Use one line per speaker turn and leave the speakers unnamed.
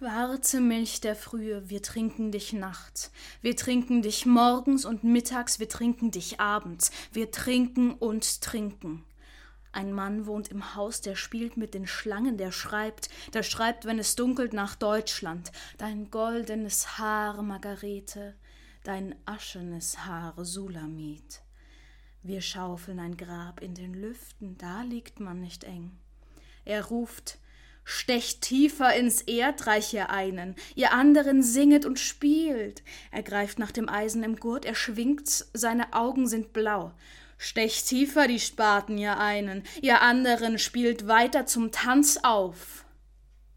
Schwarze Milch der Frühe, wir trinken dich nachts, wir trinken dich morgens und mittags, wir trinken dich abends, wir trinken und trinken. Ein Mann wohnt im Haus, der spielt mit den Schlangen, der schreibt, wenn es dunkelt, nach Deutschland. Dein goldenes Haar, Margarete, dein aschenes Haar, Sulamit. Wir schaufeln ein Grab in den Lüften, da liegt man nicht eng. Er ruft: Stecht tiefer ins Erdreich, ihr einen, ihr anderen singet und spielt. Er greift nach dem Eisen im Gurt, er schwingt's, seine Augen sind blau. Stecht tiefer, die Spaten, ihr einen, ihr anderen, spielt weiter zum Tanz auf.